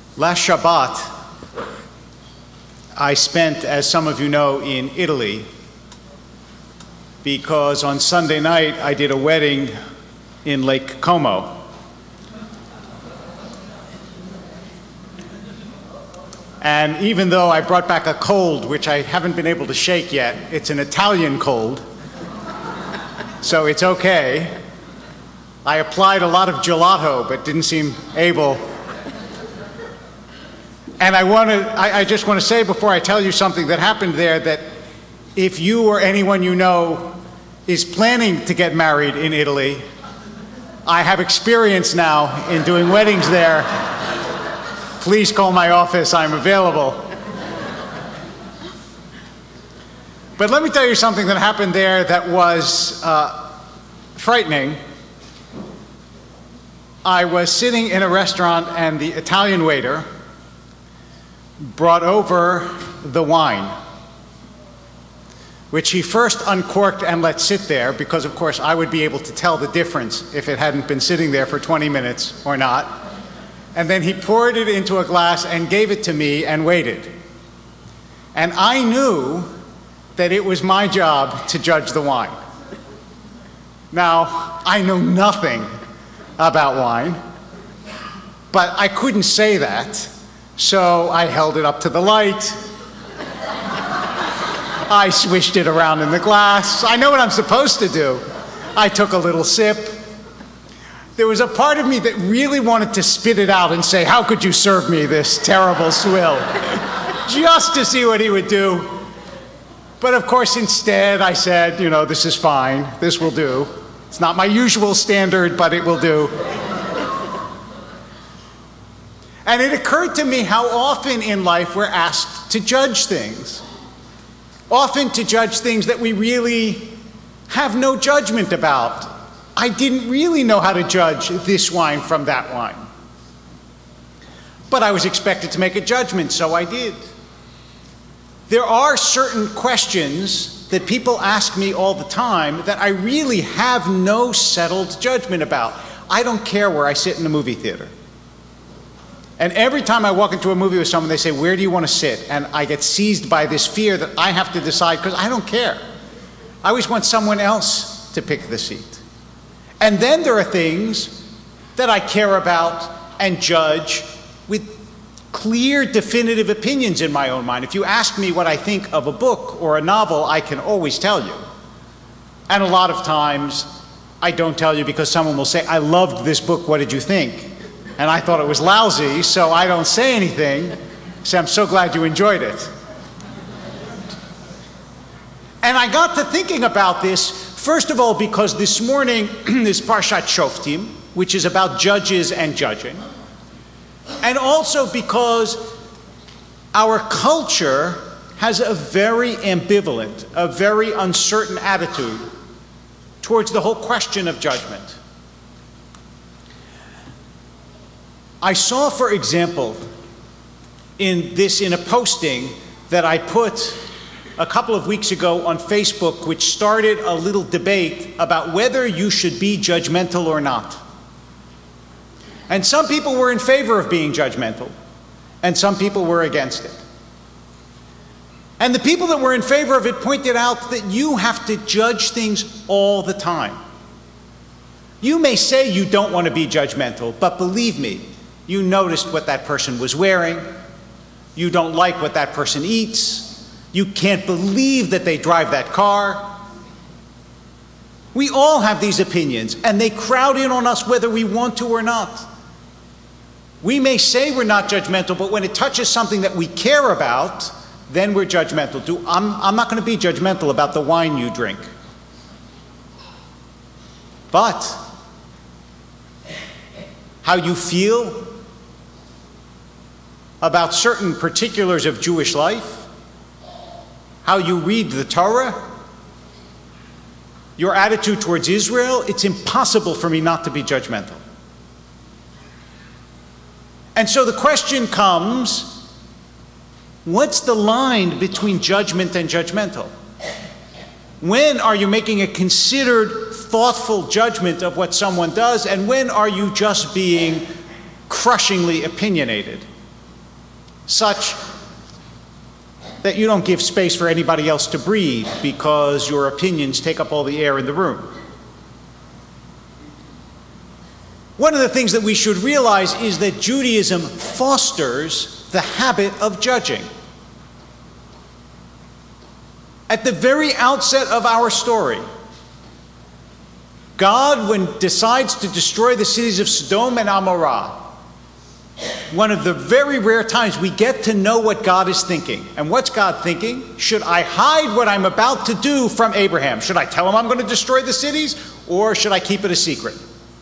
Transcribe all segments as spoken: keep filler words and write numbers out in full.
Last Shabbat, I spent, as some of you know, in Italy because on Sunday night I did a wedding in Lake Como. And even though I brought back a cold, which I haven't been able to shake yet, it's an Italian cold, so it's okay. I applied a lot of gelato, but didn't seem able. And I, wanna, I, I just want to say before I tell you something that happened there that if you or anyone you know is planning to get married in Italy, I have experience now in doing weddings there. Please call my office, I'm available. But let me tell you something that happened there that was uh, frightening. I was sitting in a restaurant and the Italian waiter brought over the wine, which he first uncorked and let sit there because, of course, I would be able to tell the difference if it hadn't been sitting there for twenty minutes or not. And then he poured it into a glass and gave it to me and waited. And I knew that it was my job to judge the wine. Now, I know nothing about wine, but I couldn't say that. So I held it up to the light. I swished it around in the glass. I know what I'm supposed to do. I took a little sip. There was a part of me that really wanted to spit it out and say, how could you serve me this terrible swill? Just to see what he would do. But of course, instead, I said, you know, this is fine. This will do. It's not my usual standard, but it will do. And it occurred to me how often in life we're asked to judge things. Often to judge things that we really have no judgment about. I didn't really know how to judge this wine from that wine. But I was expected to make a judgment, so I did. There are certain questions that people ask me all the time that I really have no settled judgment about. I don't care where I sit in the movie theater. And every time I walk into a movie with someone, they say, where do you want to sit? And I get seized by this fear that I have to decide because I don't care. I always want someone else to pick the seat. And then there are things that I care about and judge with clear, definitive opinions in my own mind. If you ask me what I think of a book or a novel, I can always tell you. And a lot of times, I don't tell you because someone will say, I loved this book, what did you think? And I thought it was lousy, so I don't say anything. Say, I'm so glad you enjoyed it. And I got to thinking about this, first of all, because this morning is Parshat Shoftim, which is about judges and judging. And also because our culture has a very ambivalent, a very uncertain attitude towards the whole question of judgment. I saw, for example, in this, in a posting that I put a couple of weeks ago on Facebook, which started a little debate about whether you should be judgmental or not. And some people were in favor of being judgmental, and some people were against it. And the people that were in favor of it pointed out that you have to judge things all the time. You may say you don't want to be judgmental, but believe me, you noticed what that person was wearing. You don't like what that person eats. You can't believe that they drive that car. We all have these opinions, and they crowd in on us whether we want to or not. We may say we're not judgmental, but when it touches something that we care about, then we're judgmental. Do, I'm, I'm not going to be judgmental about the wine you drink. But how you feel about certain particulars of Jewish life, how you read the Torah, your attitude towards Israel, it's impossible for me not to be judgmental. And so the question comes, what's the line between judgment and judgmental? When are you making a considered, thoughtful judgment of what someone does, and when are you just being crushingly opinionated? such that you don't give space for anybody else to breathe because your opinions take up all the air in the room. One of the things that we should realize is that Judaism fosters the habit of judging. At the very outset of our story, God, when decides to destroy the cities of Sodom and Amorah, one of the very rare times we get to know what God is thinking. And what's God thinking? Should I hide what I'm about to do from Abraham? Should I tell him I'm going to destroy the cities, or should I keep it a secret?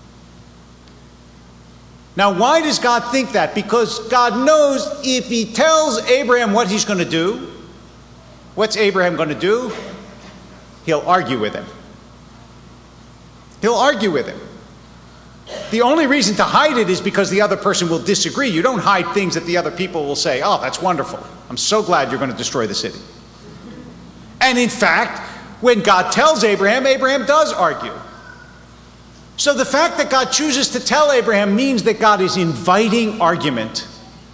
Now, why does God think that? Because God knows if he tells Abraham what he's going to do, what's Abraham going to do? He'll argue with him. He'll argue with him. The only reason to hide it is because the other person will disagree. You don't hide things that the other people will say, oh, that's wonderful. I'm so glad you're going to destroy the city. And in fact, when God tells Abraham, Abraham does argue. So the fact that God chooses to tell Abraham means that God is inviting argument.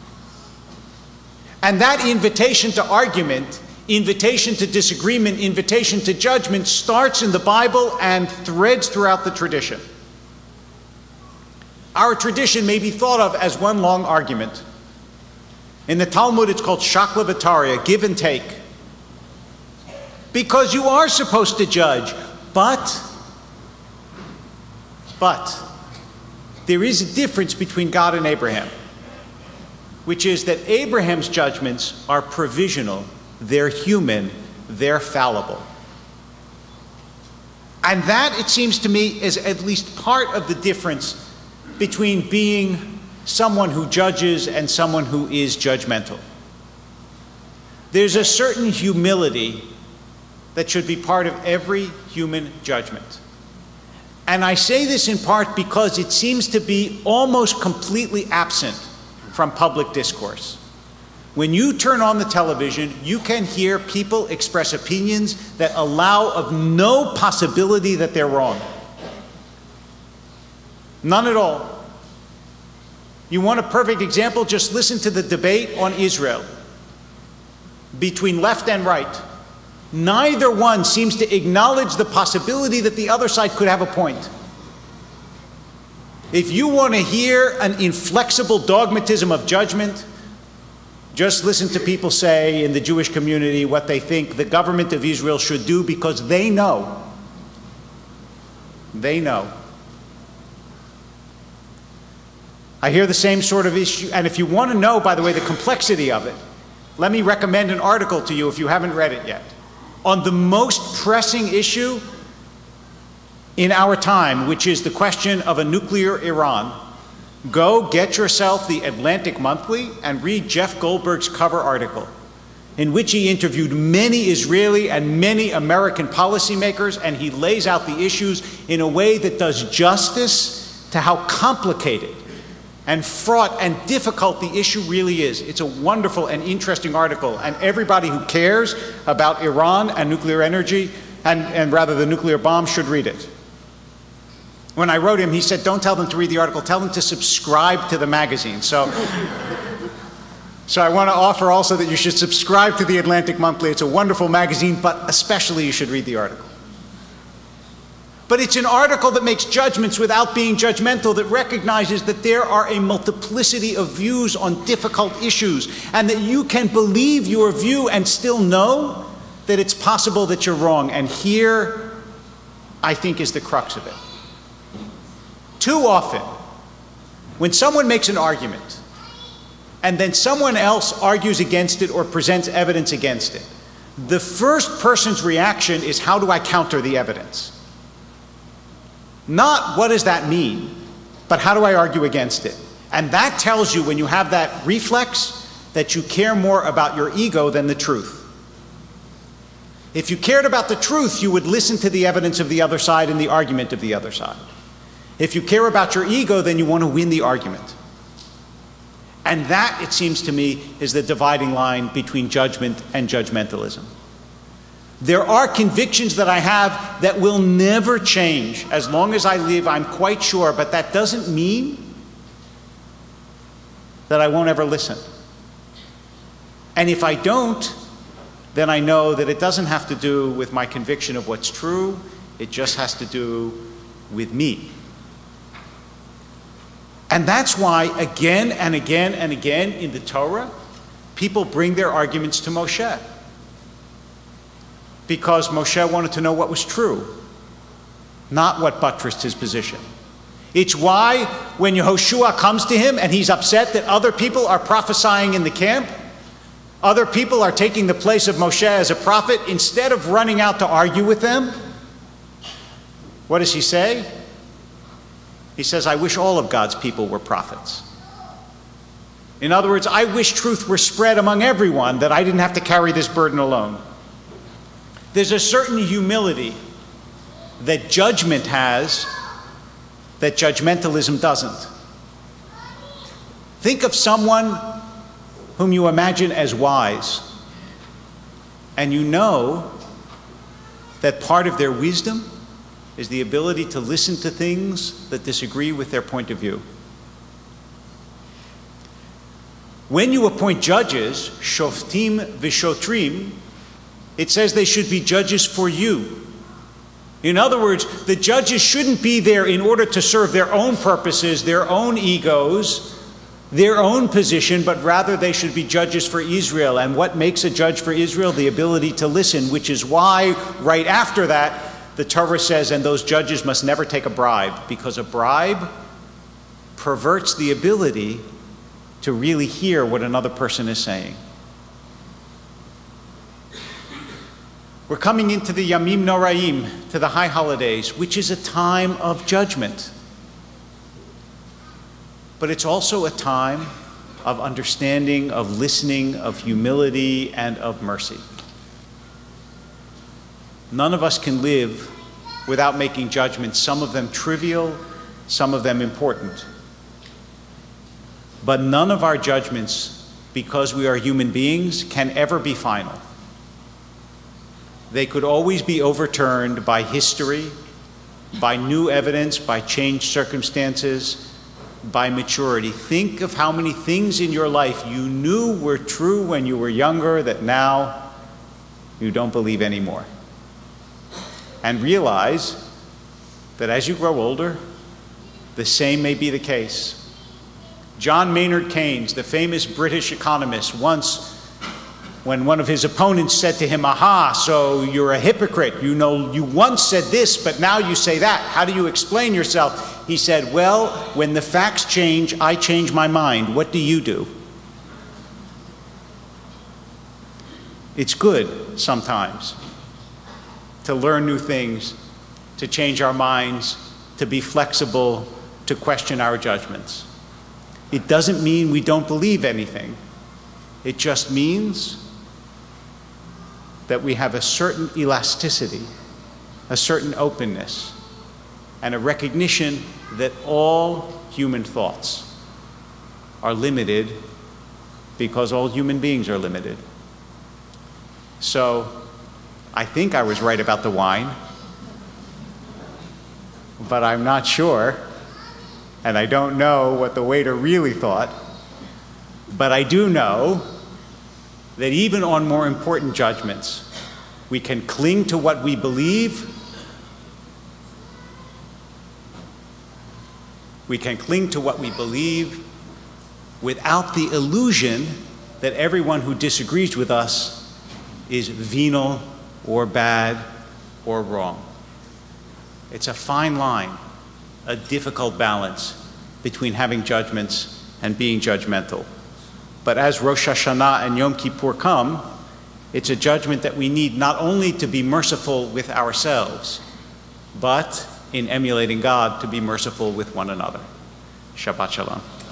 And that invitation to argument, invitation to disagreement, invitation to judgment starts in the Bible and threads throughout the tradition. Our tradition may be thought of as one long argument. In the Talmud, it's called shakla v'tarya, give and take. Because you are supposed to judge, but, but, there is a difference between God and Abraham, which is that Abraham's judgments are provisional, they're human, they're fallible. And that, it seems to me, is at least part of the difference between being someone who judges and someone who is judgmental. There's a certain humility that should be part of every human judgment. And I say this in part because it seems to be almost completely absent from public discourse. When you turn on the television, you can hear people express opinions that allow of no possibility that they're wrong. None at all. You want a perfect example? Just listen to the debate on Israel between left and right. Neither one seems to acknowledge the possibility that the other side could have a point. If you want to hear an inflexible dogmatism of judgment, just listen to people say in the Jewish community what they think the government of Israel should do, because they know. They know. I hear the same sort of issue, and if you want to know, by the way, the complexity of it, let me recommend an article to you if you haven't read it yet. On the most pressing issue in our time, which is the question of a nuclear Iran, go get yourself the Atlantic Monthly and read Jeff Goldberg's cover article, in which he interviewed many Israeli and many American policymakers, and he lays out the issues in a way that does justice to how complicated and fraught and difficult the issue really is. It's a wonderful and interesting article, and everybody who cares about Iran and nuclear energy, and, and rather the nuclear bomb, should read it. When I wrote him, he said, don't tell them to read the article, tell them to subscribe to the magazine. So, so I want to offer also that you should subscribe to the Atlantic Monthly. It's a wonderful magazine, but especially you should read the article. But it's an article that makes judgments without being judgmental, that recognizes that there are a multiplicity of views on difficult issues, and that you can believe your view and still know that it's possible that you're wrong. And here, I think, is the crux of it. Too often, when someone makes an argument, and then someone else argues against it or presents evidence against it, the first person's reaction is, how do I counter the evidence? Not what does that mean, but how do I argue against it? And that tells you, when you have that reflex, that you care more about your ego than the truth. If you cared about the truth, you would listen to the evidence of the other side and the argument of the other side. If you care about your ego, then you want to win the argument. And that, it seems to me, is the dividing line between judgment and judgmentalism. There are convictions that I have that will never change as long as I live, I'm quite sure, but that doesn't mean that I won't ever listen. And if I don't, then I know that it doesn't have to do with my conviction of what's true. It just has to do with me. And that's why again and again and again in the Torah, people bring their arguments to Moshe. Because Moshe wanted to know what was true, not what buttressed his position. It's why when Yehoshua comes to him and he's upset that other people are prophesying in the camp, other people are taking the place of Moshe as a prophet, instead of running out to argue with them, what does he say? He says, I wish all of God's people were prophets. In other words, I wish truth were spread among everyone, that I didn't have to carry this burden alone. There's a certain humility that judgment has that judgmentalism doesn't. Think of someone whom you imagine as wise, and you know that part of their wisdom is the ability to listen to things that disagree with their point of view. When you appoint judges, shoftim v'shotrim, it says they should be judges for you. In other words, the judges shouldn't be there in order to serve their own purposes, their own egos, their own position, but rather they should be judges for Israel. And what makes a judge for Israel? The ability to listen, which is why right after that, the Torah says, and those judges must never take a bribe, because a bribe perverts the ability to really hear what another person is saying. We're coming into the Yamim Noraim, to the high holidays, which is a time of judgment. But it's also a time of understanding, of listening, of humility, and of mercy. None of us can live without making judgments, some of them trivial, some of them important. But none of our judgments, because we are human beings, can ever be final. They could always be overturned by history, by new evidence, by changed circumstances, by maturity. Think of how many things in your life you knew were true when you were younger that now you don't believe anymore. And realize that as you grow older, the same may be the case. John Maynard Keynes, the famous British economist, once, when one of his opponents said to him, aha, so you're a hypocrite. You know, you once said this, but now you say that. How do you explain yourself? He said, well, when the facts change, I change my mind. What do you do? It's good sometimes to learn new things, to change our minds, to be flexible, to question our judgments. It doesn't mean we don't believe anything. It just means that we have a certain elasticity, a certain openness, and a recognition that all human thoughts are limited because all human beings are limited. So, I think I was right about the wine, but I'm not sure, and I don't know what the waiter really thought, but I do know that even on more important judgments, we can cling to what we believe, we can cling to what we believe without the illusion that everyone who disagrees with us is venal or bad or wrong. It's a fine line, a difficult balance between having judgments and being judgmental. But as Rosh Hashanah and Yom Kippur come, it's a judgment that we need not only to be merciful with ourselves, but in emulating God, to be merciful with one another. Shabbat Shalom.